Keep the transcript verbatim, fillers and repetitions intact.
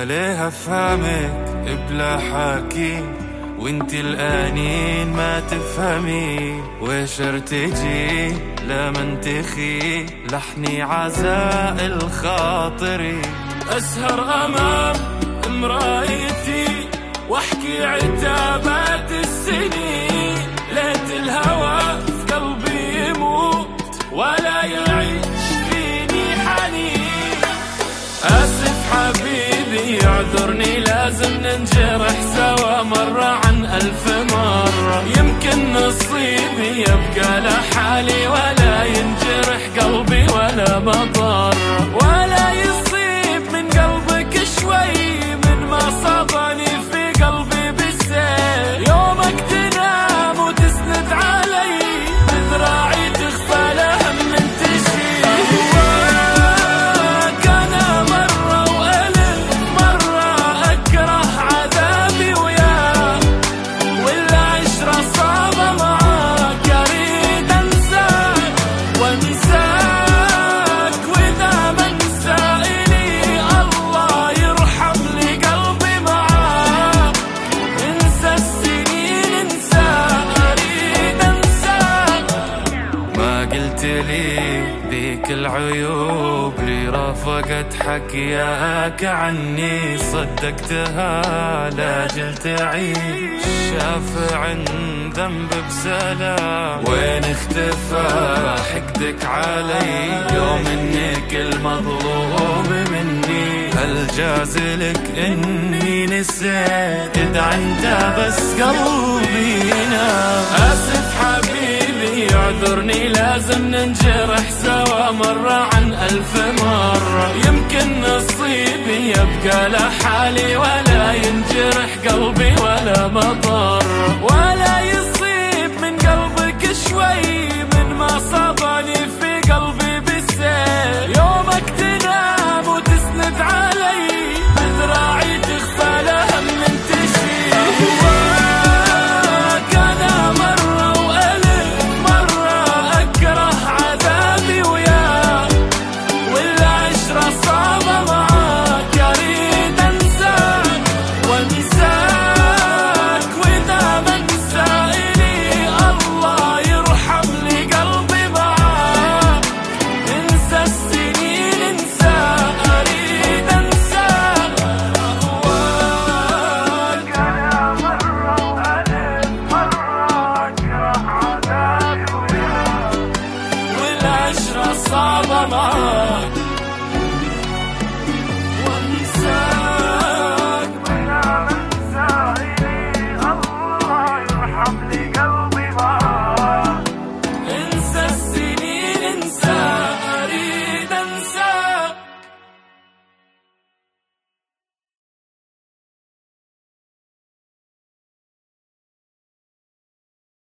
ليه افهمك بلا حكي وانت الانين ما تفهمي، ويش ارتجي لمن تخي لحني عزاء الخاطري. اسهر امام مرايتي واحكي عتابات السنين، ليت الهوى في قلبي يموت ولا يعيش فيني حنين. اسف حبيبي اعذرني لازم ننجرح سوا مرة عن الف مرة، يمكن نصيبي يبقى لحالي ولا ينجرح قلبي ولا مضر، ولا يصيب من قلبك شوي من ما صابني في قلبي بالسيف. يومك تنام وتسند علي بذراعي تخفى لهم من تشيل. أهواك أنا مرة وألف مرة أكره عذابي وياك، والعشرة صعبة معاك أريد أنساك وأنساك، وإذا ما أنسى إلي الله يرحم لي قلبي معاك. انسى السنين انسى أريد أنساك. ما قلت لي بيك العيوب لي رافقت حكياك عني، صدقتها لاجل تعيش شافع ذنب بسلام. وين اختفى حقدك علي يوم انك المظلوم مني؟ هل جازلك اني نسيت اذا انت بس قلبي نام؟ اسف حبيبي اعذرني لازم ننجرح سوا مرة عن الف مرة، يمكن نصيبي يبقى لحالي ولا ينجرح قلبي ولا مضر، ولا يصيب من قلبك شوي من ما صابني في قلبي بالسيف. يومك تنام وتسند علي بذراعي تخفى لهم من تشيل. أهواك أنا مرة وألف مرة أكره عذابي وياك، والعشرة صعبة معاك أريد أنساك وأنساك، وإذا ما أنسى إلي الله يرحم لي قلبي معاك. انسى السنين انسى أريد أنساك. أهواك أنا مرة وألف مرة أكره عذابي وياك، والعشرة صعبة معاك